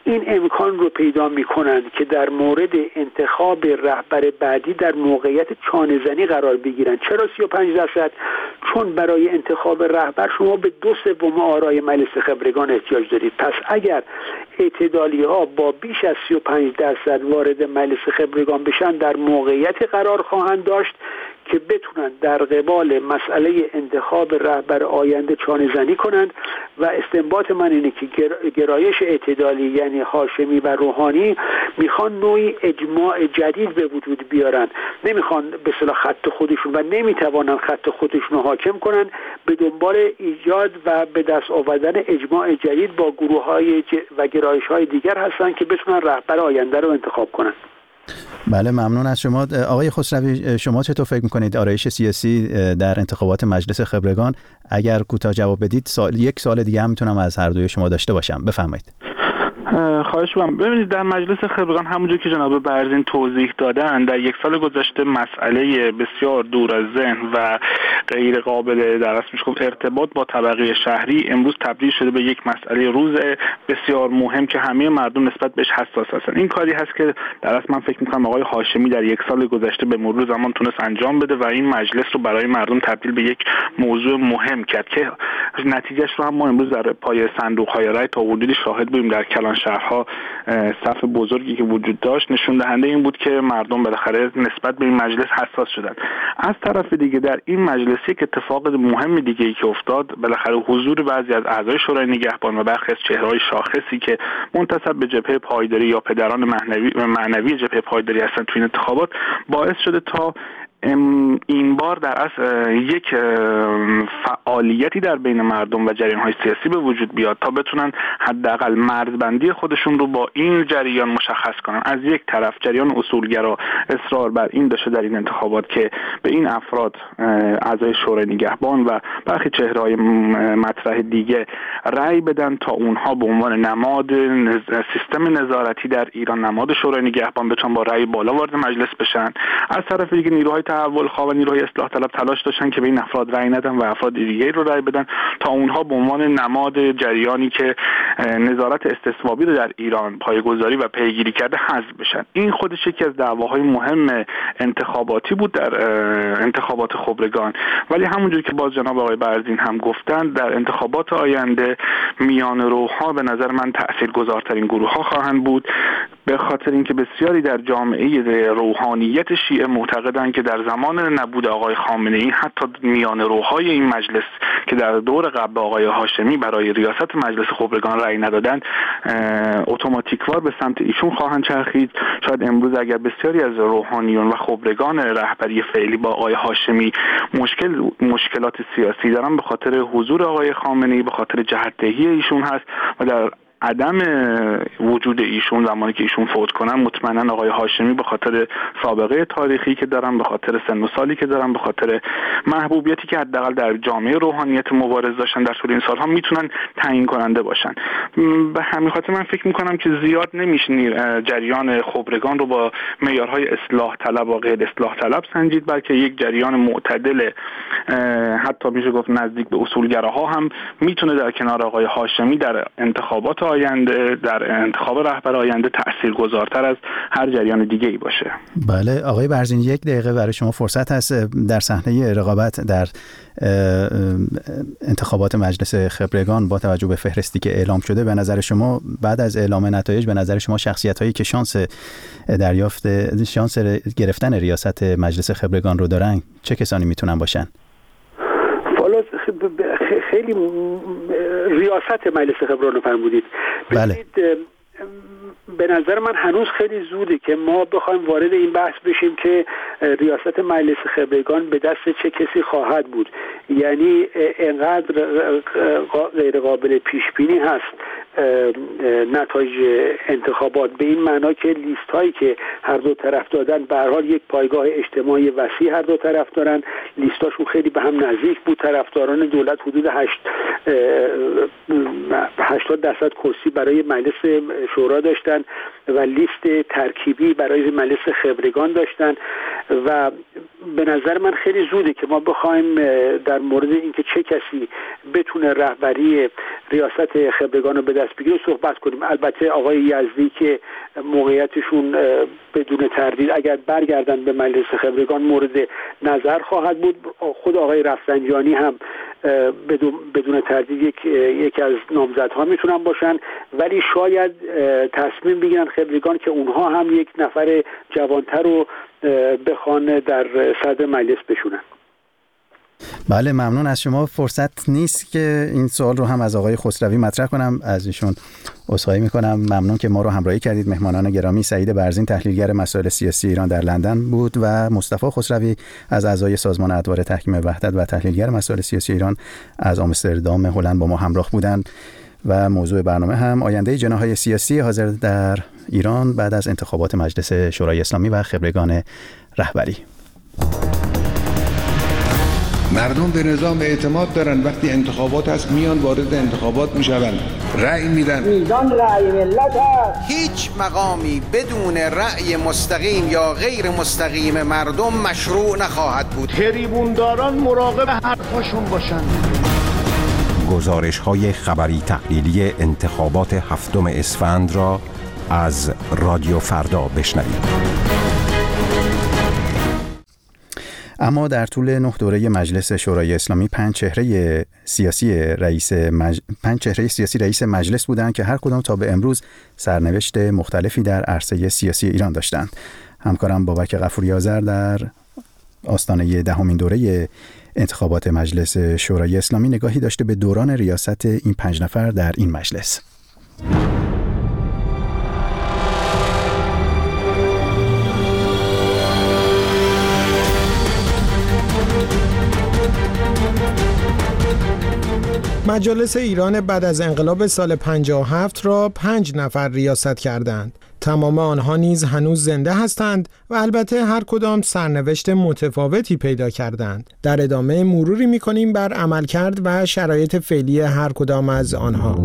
این امکان رو پیدا میکنند که در مورد انتخاب رهبر بعدی در موقعیت چانه‌زنی قرار بگیرند. چرا سی و پنج درصد؟ چون برای انتخاب رهبر شما به دو سوم آرای مجلس خبرگان احتیاج دارید. پس اگر اعتدالی ها با بیش از سی و پنج درصد وارد مجلس خبرگان بشن، در موقعیت قرار خواهند داشت که بتونن در قبال مسئله انتخاب رهبر آینده چانه‌زنی کنند و استنباط من اینه که گرایش اعتدالی یعنی هاشمی و روحانی میخوان نوعی اجماع جدید به وجود بیارن، نمیخوان به اصطلاح خط خودشون و نمیتوانن خط خودشون رو حاکم کنن، به دنبال ایجاد و به دست آوردن اجماع جدید با گروه‌های و گرایش‌های دیگر هستن که بتونن رهبر آینده رو انتخاب کنن. بله، ممنون از شما. آقای خسروی، شما چطور فکر میکنید آرایش سیاسی در انتخابات مجلس خبرگان؟ اگر کوتاه جواب بدید سال، یک سال دیگه هم میتونم از هر دوی شما داشته باشم. بفرمایید. خواهش می‌کنم. ببینید در مجلس خبرگان همونجور که جناب برزین توضیح دادن، در یک سال گذشته مسئله بسیار دور از ذهن و غیر قابل در اصل میشه گفت ارتباط با طبقه شهری امروز تبدیل شده به یک مسئله روز بسیار مهم که همه مردم نسبت بهش حساس هستن. این کاری هست که در اصل من فکر می‌کنم آقای هاشمی در یک سال گذشته به مرور زمان تونست انجام بده و این مجلس رو برای مردم تبدیل به یک موضوع مهم کرد که نتیجهش رو هم ما امروز در پای صندوق‌های رای تا حدودی شاهد بودیم. در کلان شهرها صف بزرگی که وجود داشت نشون دهنده این بود که مردم بالاخره نسبت به این مجلس حساس شدند. از طرف دیگه در این مجلس یک اتفاق مهم دیگه ای که افتاد، بالاخره حضور بعضی از اعضای شورای نگهبان و برخی از چهره‌های شاخصی که منتسب به جبهه پایداری یا پدران معنوی معنوی جبهه پایداری هستن تو این انتخابات باعث شده تا این بار در اصل یک فعالیتی در بین مردم و جریان‌های سیاسی به وجود بیاد تا بتونن حداقل مرزبندی خودشون رو با این جریان مشخص کنن. از یک طرف جریان اصولگرا اصرار بر این داشته در این انتخابات که به این افراد اعضای شورای نگهبان و برخی چهره‌های مطرح دیگه رأی بدن تا اونها به عنوان نماد سیستم نظارتی در ایران، نماد شورای نگهبان، بتونن با رأی بالا وارد مجلس بشن. از طرف دیگه نیروهای تحول خواه و نیروهای اصلاح طلب تلاش داشتن که به این افراد رأی ندن و افراد دیگه رو رأی بدن تا اونها به عنوان نماد جریانی که نظارت استثوابی رو در ایران پایه‌گذاری و پیگیری کرده حذف بشن. این خودش یکی از دعواهای مهم انتخاباتی بود در انتخابات خبرگان، ولی همونجوری که باز جناب آقای برزین هم گفتن در انتخابات آینده میان روها به نظر من تاثیرگذارترین گروه ها خواهند بود، به خاطر اینکه بسیاری در جامعه روحانیت شیعه معتقدند که در زمان نبود آقای خامنه‌ای حتی میان روهای این مجلس که در دور قبل آقای هاشمی برای ریاست مجلس خبرگان رأی ندادند اتوماتیکوار به سمت ایشون خواهند چرخید. شاید امروز اگر بسیاری از روحانیون و خبرگان رهبری فعلی با آقای هاشمی مشکل مشکلات سیاسی دارن به خاطر حضور آقای خامنه‌ای، به خاطر جهت‌دهی ایشون هست و در عدم وجود ایشون زمانی که ایشون فوت کنن مطمئنا آقای هاشمی به خاطر سابقه تاریخی که دارن، به خاطر سن و سالی که دارن، به خاطر محبوبیتی که حداقل در جامعه روحانیت مبارز داشتن در طول این سالها میتونن تعیین کننده باشن. به همین خاطر من فکر میکنم که زیاد نمیشه جریان خبرگان رو با معیارهای اصلاح طلب و غیر اصلاح طلب سنجید، بلکه یک جریان معتدل حتی میشه گفت نزدیک به اصولگراها هم میتونه در کنار آقای هاشمی در انتخابات آینده، در انتخاب رهبر آینده تاثیرگذارتر از هر جریان دیگه ای باشه. بله آقای برزین، یک دقیقه برای شما فرصت هست. در صحنه رقابت در انتخابات مجلس خبرگان با توجه به فهرستی که اعلام شده، به نظر شما بعد از اعلام نتایج به نظر شما شخصیت‌هایی که شانس دریافت شانس گرفتن ریاست مجلس خبرگان رو دارن چه کسانی میتونن باشن؟ والا خیلی ریاست مجلس خبرگان رو فرمودید. بله. به نظر من هنوز خیلی زوده که ما بخوایم وارد این بحث بشیم که ریاست مجلس خبرگان به دست چه کسی خواهد بود. یعنی انقدر غیر قابل پیش بینی هست نتایج انتخابات، به این معنا که لیست هایی که هر دو طرف دادن به هر حال یک پایگاه اجتماعی وسیع هر دو طرف دارن، لیستاشون خیلی به هم نزدیک بود. طرفداران دولت حدود هشتاد درصد کرسی برای مجلس شورا داشتن و لیست ترکیبی برای مجلس خبرگان داشتن و به نظر من خیلی زوده که ما بخوایم در مورد اینکه چه کسی بتونه رهبری ریاست خبرگان رو به دست بگیره صحبت کنیم. البته آقای یزدی که موقعیتشون بدون تردید اگر برگردن به مجلس خبرگان مورد نظر خواهد بود. خود آقای رفسنجانی هم بدون بدون تردید یک یکی از نامزدها میتونن باشن، ولی شاید تصمیم بگیرن خبرگان که اونها هم یک نفر جوانتر رو بخوان در صدر مجلس بشونن. بله ممنون از شما. فرصت نیست که این سوال رو هم از آقای خسروی مطرح کنم، از ایشون عذرخواهی میکنم. ممنون که ما رو همراهی کردید. مهمانان گرامی سعید برزین تحلیلگر مسائل سیاسی ایران در لندن بود و مصطفی خسروی از اعضای سازمان ادوار تحکیم وحدت و تحلیلگر مسائل سیاسی ایران از آمستردام هلند با ما همراه بودند و موضوع برنامه هم آینده جناح‌های سیاسی حاضر در ایران بعد از انتخابات مجلس شورای اسلامی و خبرگان رهبری. مردم به نظام اعتماد دارن، وقتی انتخابات هست میان وارد انتخابات میشون، رأی میدن. میزان رأی ملت هست. هیچ مقامی بدون رأی مستقیم یا غیر مستقیم مردم مشروع نخواهد بود. تریبونداران مراقب حرفاشون باشن. گزارش‌های خبری تحلیلی انتخابات هفتم اسفند را از رادیو فردا بشنوید. اما در طول نه دوره مجلس شورای اسلامی پنج چهره سیاسی رئیس مج... پنج چهره سیاسی رئیس مجلس بودند که هر کدام تا به امروز سرنوشت مختلفی در عرصه سیاسی ایران داشتند. همکارم بابک غفوری آذر در آستانه دهمین دوره انتخابات مجلس شورای اسلامی نگاهی داشته به دوران ریاست این پنج نفر در این مجلس. مجالس ایران بعد از انقلاب سال پنجاه و هفت را پنج نفر ریاست کردند. تمام آنها نیز هنوز زنده هستند و البته هر کدام سرنوشت متفاوتی پیدا کردند. در ادامه مروری می‌کنیم بر عملکرد و شرایط فعلی هر کدام از آنها.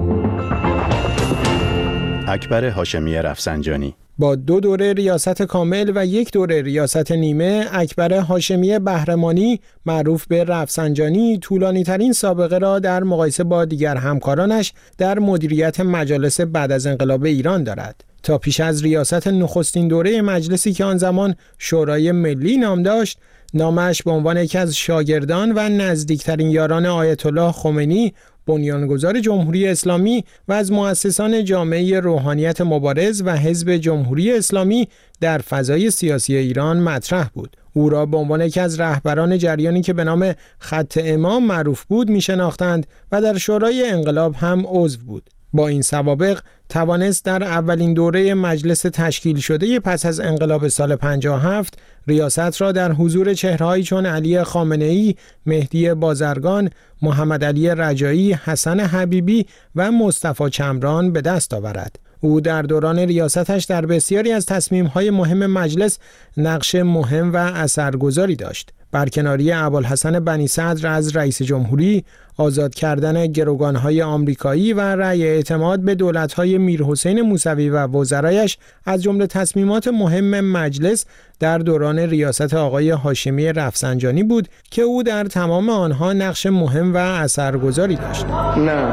اکبر هاشمی رفسنجانی با دو دوره ریاست کامل و یک دوره ریاست نیمه، اکبر هاشمی بهرمانی معروف به رفسنجانی طولانی ترین سابقه را در مقایسه با دیگر همکارانش در مدیریت مجالس بعد از انقلاب ایران دارد. تا پیش از ریاست نخستین دوره مجلسی که آن زمان شورای ملی نام داشت، نامش به عنوان یکی از شاگردان و نزدیکترین یاران آیت الله خمینی بنیانگذار جمهوری اسلامی و از مؤسسان جامعه روحانیت مبارز و حزب جمهوری اسلامی در فضای سیاسی ایران مطرح بود. او را به عنوان یکی از رهبران جریانی که به نام خط امام معروف بود می‌شناختند و در شورای انقلاب هم عضو بود. با این سوابق توانست در اولین دوره مجلس تشکیل شده پس از انقلاب سال پنجاه و هفت ریاست را در حضور چهرهایی چون علی خامنه‌ای، مهدی بازرگان، محمد علی رجایی، حسن حبیبی و مصطفی چمران به دست آورد. او در دوران ریاستش در بسیاری از تصمیم‌های مهم مجلس نقش مهم و اثرگذاری داشت. برکناری ابوالحسن بنی صدر از رئیس جمهوری، آزاد کردن گروگان‌های آمریکایی و رأی اعتماد به دولت‌های میرحسین موسوی و وزرایش از جمله تصمیمات مهم مجلس در دوران ریاست آقای هاشمی رفسنجانی بود که او در تمام آنها نقش مهم و اثرگذاری داشت. نه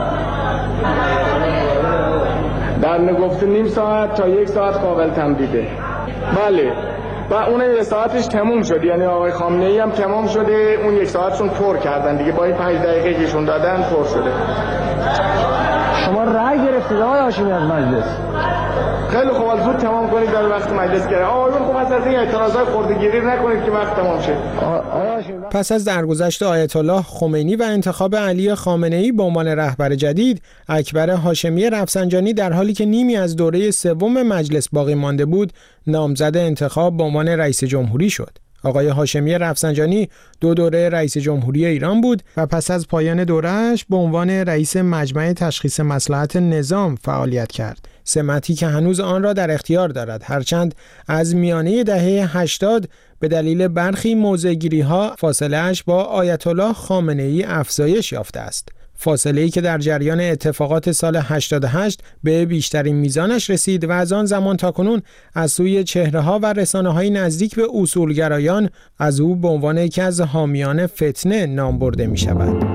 در نگفته نیم ساعت تا یک ساعت قابل تمدیده. بله و اون یک ساعتش تموم شد، یعنی آقای خامنه‌ای هم تمام شده، اون یک ساعتشون پر کردن دیگه، با این پنج دقیقه کهشون دادن پر شده. شما رأی گرفتید آقای هاشمی از مجلس؟ خیلی خوب زود تمام کنید در وقت مجلس گره. آقایون خوب از این اعتراضات خردگیری نکنید که وقت تمام شه. پس از درگذشت آیت الله خمینی و انتخاب علی خامنه‌ای به عنوان رهبر جدید، اکبر هاشمی رفسنجانی در حالی که نیمی از دوره سوم مجلس باقی مانده بود، نامزد انتخاب به عنوان رئیس جمهوری شد. آقای هاشمی رفسنجانی دو دوره رئیس جمهوری ایران بود و پس از پایان دوره‌اش به عنوان رئیس مجمع تشخیص مصلحت نظام فعالیت کرد. سمتی که هنوز آن را در اختیار دارد، هرچند از میانه دهه هشتاد به دلیل برخی موضع‌گیری‌ها فاصله‌اش با آیت الله خامنه‌ای افزایش یافته است. فاصله‌ای که در جریان اتفاقات سال هشتاد و هشت به بیشترین میزانش رسید و از آن زمان تاکنون از سوی چهره‌ها و رسانه‌های نزدیک به اصولگرایان از او به عنوان یکی از حامیان فتنه نام برده می‌شود.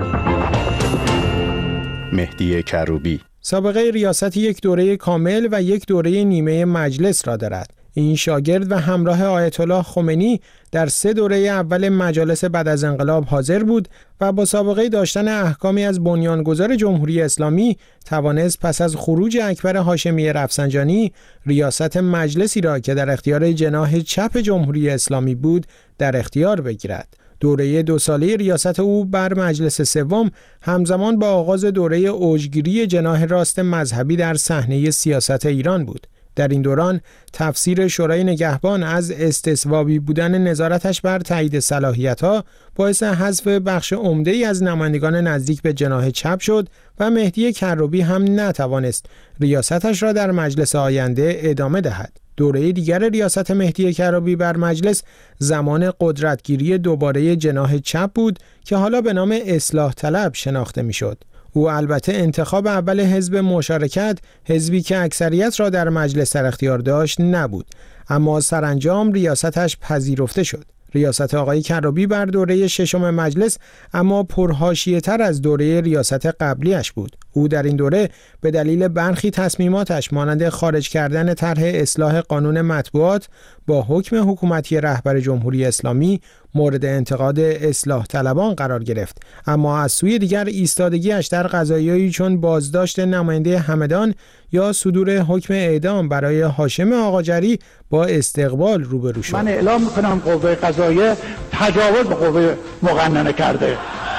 مهدی کروبی سابقه ریاست یک دوره کامل و یک دوره نیمه مجلس را دارد. این شاگرد و همراه آیت الله خمینی در سه دوره اول مجالس بعد از انقلاب حاضر بود و با سابقه داشتن احکامی از بنیانگذار جمهوری اسلامی توانست پس از خروج اکبر هاشمی رفسنجانی ریاست مجلسی را که در اختیار جناح چپ جمهوری اسلامی بود در اختیار بگیرد. دوره دو ساله ریاست او بر مجلس سوم همزمان با آغاز دوره اوجگیری جناح راست مذهبی در صحنه سیاست ایران بود. در این دوران تفسیر شورای نگهبان از استصوابی بودن نظارتش بر تایید صلاحیت‌ها باعث حذف بخش عمده‌ای از نمایندگان نزدیک به جناح چپ شد و مهدی کروبی هم نتوانست ریاستش را در مجلس آینده ادامه دهد. دوره دیگر ریاست مهدی کروبی بر مجلس زمان قدرتگیری دوباره جناح چپ بود که حالا به نام اصلاح طلب شناخته می‌شد. او البته انتخاب اول حزب مشارکت، حزبی که اکثریت را در مجلس در اختیار داشت، نبود، اما سرانجام ریاستش پذیرفته شد. ریاست آقای کروبی بر دوره ششم مجلس اما پرحاشیه‌تر از دوره ریاست قبلیش بود. او در این دوره به دلیل برخی تصمیماتش مانند خارج کردن طرح اصلاح قانون مطبوعات با حکم حکومتی رهبر جمهوری اسلامی مورد انتقاد اصلاح طلبان قرار گرفت، اما از سوی دیگر ایستادگیش در قضایایی چون بازداشت نماینده همدان یا صدور حکم اعدام برای هاشم آقاجری با استقبال روبرو شد. من اعلام میکنم قوه قضاییه تجاوز به قوه مقننه کرده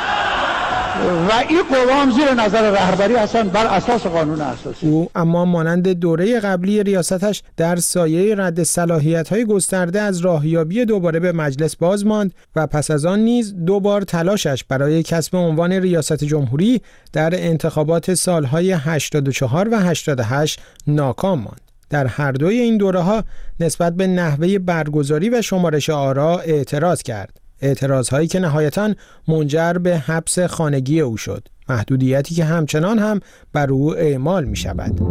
و این قوه هم زیر نظر رهبری هستن بر اساس قانون اساسی. او اما مانند دوره قبلی ریاستش در سایه رد صلاحیت‌های گسترده از راهیابی دوباره به مجلس باز ماند و پس از آن نیز دوبار تلاشش برای کسب عنوان ریاست جمهوری در انتخابات سالهای هشتاد و چهار و هشتاد و هشت ناکام ماند. در هر دوی این دوره‌ها نسبت به نحوه برگزاری و شمارش آرا اعتراض کرد. اعتراضهایی که نهایتاً منجر به حبس خانگی او شد، محدودیتی که همچنان هم بر او اعمال می شود.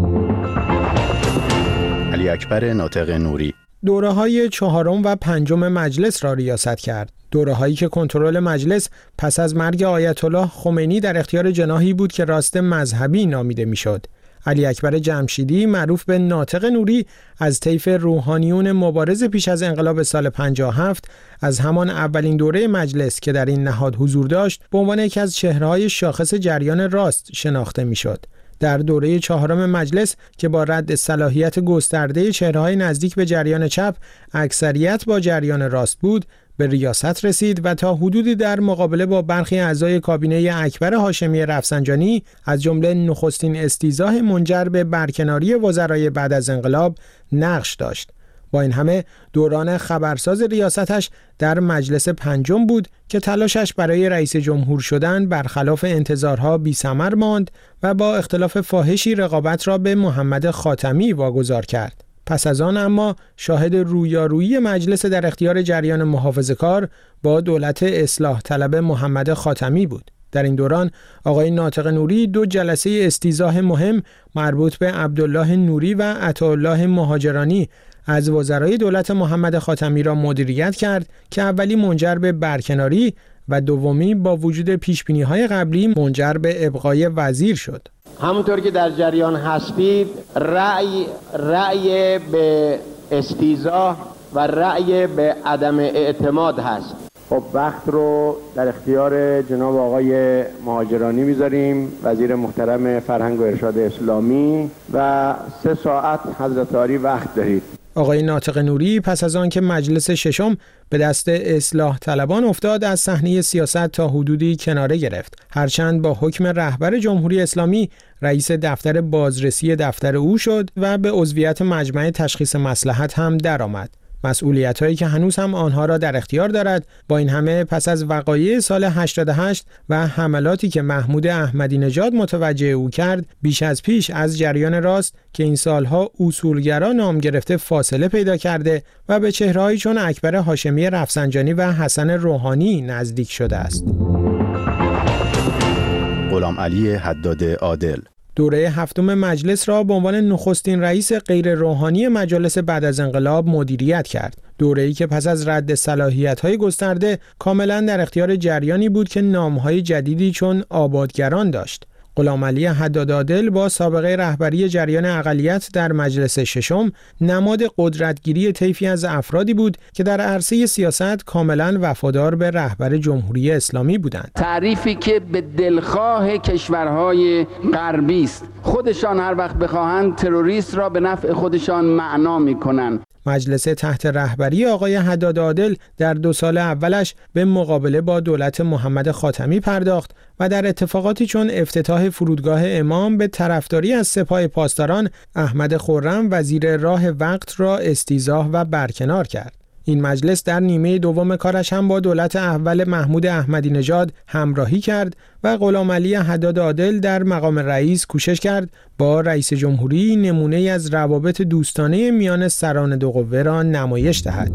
علی اکبر ناطق نوری دوره‌های چهارم و پنجم مجلس را ریاست کرد. دوره‌هایی که کنترل مجلس پس از مرگ آیت الله خمینی در اختیار جناحی بود که راست مذهبی نامیده میشد. علی اکبر جمشیدی معروف به ناطق نوری از طیف روحانیون مبارز پیش از انقلاب سال پنجاه و هفت از همان اولین دوره مجلس که در این نهاد حضور داشت به عنوان یکی از چهره‌های شاخص جریان راست شناخته میشد. در دوره چهارم مجلس که با رد صلاحیت گسترده چهره‌های نزدیک به جریان چپ اکثریت با جریان راست بود، به ریاست رسید و تا حدودی در مقابله با برخی اعضای کابینه اکبر هاشمی رفسنجانی از جمله نخستین استیضاح منجر به برکناری وزرای بعد از انقلاب نقش داشت. با این همه دوران خبرساز ریاستش در مجلس پنجم بود که تلاشش برای رئیس جمهور شدن برخلاف انتظارها بی‌ثمر ماند و با اختلاف فاحشی رقابت را به محمد خاتمی واگذار کرد. پس از آن اما شاهد رویارویی مجلس در اختیار جریان محافظه‌کار با دولت اصلاح طلب محمد خاتمی بود. در این دوران آقای ناطق نوری دو جلسه استیضاح مهم مربوط به عبدالله نوری و عطاالله مهاجرانی از وزرای دولت محمد خاتمی را مدیریت کرد که اولی منجر به برکناری و دومی با وجود پیشبینی‌های قبلی منجر به ابقای وزیر شد. همونطور که در جریان هستید رأی رأی به استیضاح و رأی به عدم اعتماد هست. خب وقت رو در اختیار جناب آقای مهاجرانی میذاریم، وزیر محترم فرهنگ و ارشاد اسلامی، و سه ساعت حضرت عالی وقت دارید. آقای ناطق نوری پس از آن که مجلس ششم به دست اصلاح طلبان افتاد از صحنه سیاست تا حدودی کناره گرفت، هرچند با حکم رهبر جمهوری اسلامی رئیس دفتر بازرسی دفتر او شد و به عضویت مجمع تشخیص مصلحت هم درآمد. مسئولیت‌هایی که هنوز هم آنها را در اختیار دارد. با این همه پس از وقایع سال هشتاد و هشت و حملاتی که محمود احمدی نژاد متوجه او کرد، بیش از پیش از جریان راست که این سالها اصولگرا نام گرفته فاصله پیدا کرده و به چهره‌هایی چون اکبر هاشمی رفسنجانی و حسن روحانی نزدیک شده است. غلامعلی حداد عادل. دوره هفتم مجلس را به عنوان نخستین رئیس غیر روحانی مجالس بعد از انقلاب مدیریت کرد. دوره‌ای که پس از رد صلاحیت‌های گسترده کاملاً در اختیار جریانی بود که نام‌های جدیدی چون آبادگران داشت. غلامعلی حداد عادل با سابقه رهبری جریان اقلیت در مجلس ششم نماد قدرتگیری طیفی از افرادی بود که در عرصه سیاست کاملاً وفادار به رهبر جمهوری اسلامی بودند. تعریفی که به دلخواه کشورهای غربی است. خودشان هر وقت بخواهند تروریست را به نفع خودشان معنا می‌کنند. مجلس تحت رهبری آقای حداد عادل در دو سال اولش به مقابله با دولت محمد خاتمی پرداخت و در اتفاقاتی چون افتتاح فرودگاه امام به طرفداری از سپاه پاسداران احمد خرم وزیر راه وقت را استیضاح و برکنار کرد. این مجلس در نیمه دوم کارش هم با دولت اول محمود احمدی نژاد همراهی کرد و غلامعلی حداد عادل در مقام رئیس کوشش کرد با رئیس جمهوری نمونه‌ای از روابط دوستانه میان سران دو قوه را نمایش دهد.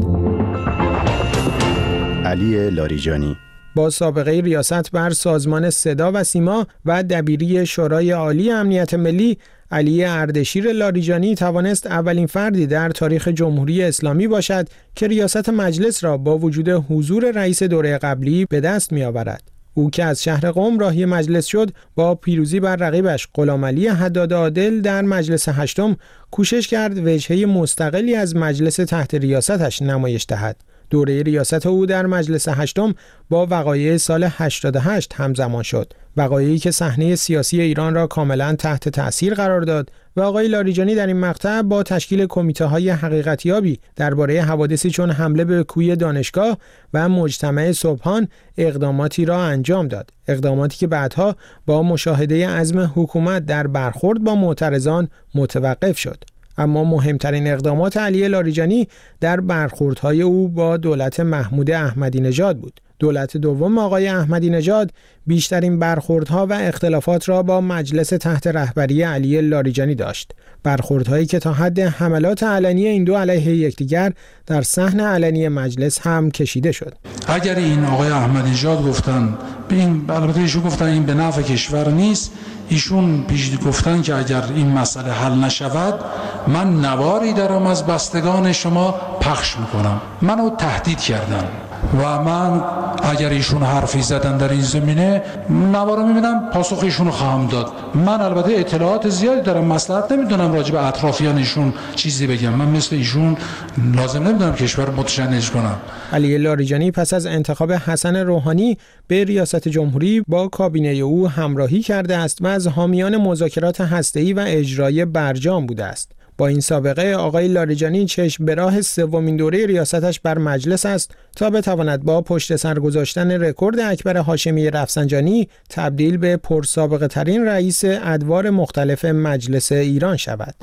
علی لاریجانی با سابقه ریاست بر سازمان صدا و سیما و دبیری شورای عالی امنیت ملی، علی اردشیر لاریجانی توانست اولین فردی در تاریخ جمهوری اسلامی باشد که ریاست مجلس را با وجود حضور رئیس دوره قبلی به دست می‌آورد. او که از شهر قم راهی مجلس شد، با پیروزی بر رقیبش غلامعلی حداد عادل در مجلس هشتم کوشش کرد وجهه مستقلی از مجلس تحت ریاستش نمایش دهد. دوره ریاست او در مجلس هشتم با وقایع سال هشتاد و هشت همزمان شد، وقایعی که صحنه سیاسی ایران را کاملا تحت تأثیر قرار داد و آقای لاریجانی در این مقطع با تشکیل کمیته‌های حقیقتیابی درباره حوادثی چون حمله به کوی دانشگاه و مجتمع صبحان اقداماتی را انجام داد، اقداماتی که بعدها با مشاهده عزم حکومت در برخورد با معترضان متوقف شد. اما مهمترین اقدامات علی لاریجانی در برخوردهای او با دولت محمود احمدی نژاد بود. دولت دوم آقای احمدی نژاد بیشترین برخوردها و اختلافات را با مجلس تحت رهبری علی لاریجانی داشت. برخوردهایی که تا حد حملات علنی این دو علیه یکدیگر در صحن علنی مجلس هم کشیده شد. اگر این آقای احمدی نژاد گفتن به این البته ایشون گفتن این به نفع کشور نیست، ایشون پیش گفتن که اگر این مسئله حل نشود من نواری دارم از بستگان شما پخش میکنم. منو تهدید کردن و من اگر ایشون حرفی زدن در این زمینه نوارو میبینم پاسخ ایشونو خواهم داد. من البته اطلاعات زیادی دارم، مصلحت نمیدونم راجع به اطرافیان ایشون چیزی بگم. من مثل ایشون لازم نمیدونم کشور متشنج کنم. علی لاریجانی پس از انتخاب حسن روحانی به ریاست جمهوری با کابینه او همراهی کرده است و از حامیان مذاکرات هسته‌ای و اجرایی برجام بوده است. با این سابقه آقای لاریجانی چشم به راه سومین دوره ریاستش بر مجلس است تا بتواند با پشت سر گذاشتن رکورد اکبر هاشمی رفسنجانی تبدیل به پرسابقه ترین رئیس ادوار مختلف مجلس ایران شود.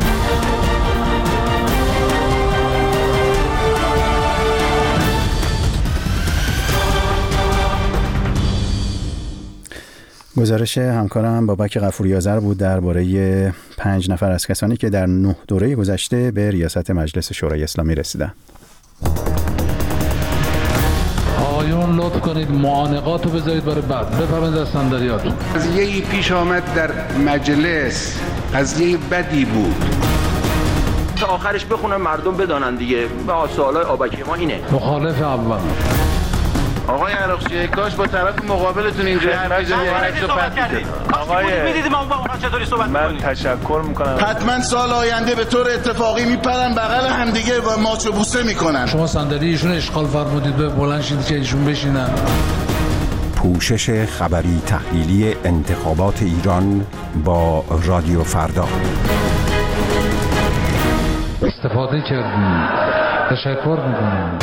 گزارش همکارم بابک غفوری آذر بود درباره پنج نفر از کسانی که در نه دوره گذشته به ریاست مجلس شورای اسلامی رسیدند. آقایون لطف کنید معانقات رو بذارید برای بعد. بفرمایید از صندلیاتون. قضیه‌ای پیش آمد در مجلس، قضیه بدی بود. تا آخرش بخونم مردم بدانن دیگه. به سوالای آبکی ما اینه. مخالف اول. آقای عراقچی کاش با طرف مقابلتون اینجوری حرف بزنید. صحبت کردید. آقای می‌دیدید ما با اونها چطوری صحبت می‌کنیم. من تشکر می‌کنم. حتما سال آینده به طور اتفاقی میپرن بغل همدیگه و ماچ و بوسه میکنن. شما صندلی ایشون اشغال فرمودید به بلند شید که ایشون بشینن. پوشش خبری تحلیلی انتخابات ایران با رادیو فردا. استفاده کردیم. تشکر می‌کنم.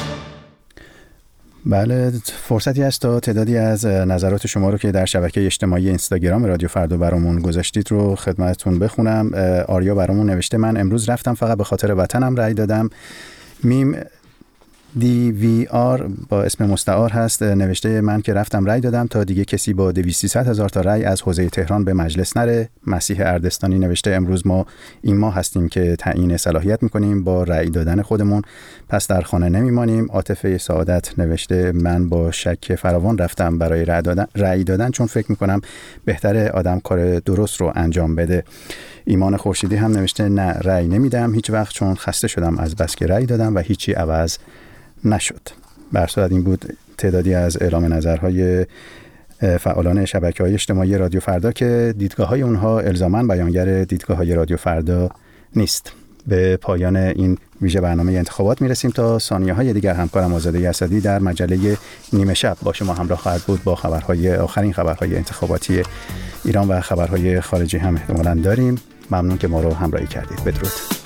بله، فرصتی است تا تعدادی از نظرات شما رو که در شبکه اجتماعی اینستاگرام رادیو فردا برامون گذاشتید رو خدمتتون بخونم. آریا برامون نوشته من امروز رفتم فقط به خاطر وطنم رأی دادم. میم دی وی آر با اسم مستعار هست، نوشته من که رفتم رأی دادم تا دیگه کسی با دویست سیصد هزار تا رأی از حوزه تهران به مجلس نره. مسیح اردستانی نوشته امروز ما این ما هستیم که تعیین صلاحیت میکنیم با رأی دادن خودمون، پس در خانه نمیمانیم. عاطفه سعادت نوشته من با شک فراوان رفتم برای رأی دادن رأی دادن چون فکر میکنم بهتره آدم کار درست رو انجام بده. ایمان خورشیدی هم نوشته نه رأی نمیدم هیچ وقت چون خسته شدم از بس که رأی دادم و هیچی عوض نشد. بر صورت این بود تعدادی از اعلام نظرهای فعالان شبکه‌های اجتماعی رادیو فردا که دیدگاه‌های اونها الزاماً بیانگر دیدگاه‌های رادیو فردا نیست. به پایان این ویژه برنامه انتخابات میرسیم. تا ثانیه‌های دیگر همکارم آزاده اسدی در مجله نیمه شب با شما همراه خواهد بود با خبرهای آخرین خبرهای انتخاباتی ایران و خبرهای خارجی هم احتمالاً داریم. ممنون که ما رو همراهی کردید. بدرود.